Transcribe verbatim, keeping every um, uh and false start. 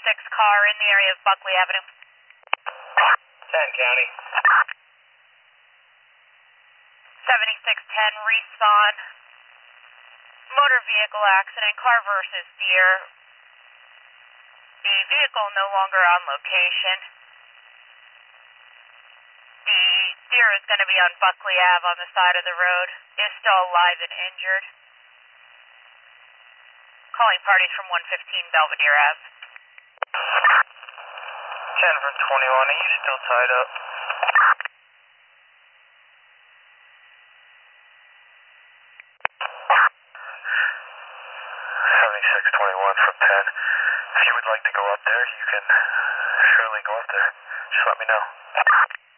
seventy-six car in the area of Buckley Avenue. ten County. seventy-six ten, Reson. Motor vehicle accident, car versus deer. The vehicle no longer on location. The deer is going to be on Buckley Ave on the side of the road. Is still alive and injured. Calling parties from one fifteen Belvedere Ave. ten from twenty-one, are you still tied up? seventy-six twenty-one from ten. If you would like to go up there, you can surely go up there. Just let me know.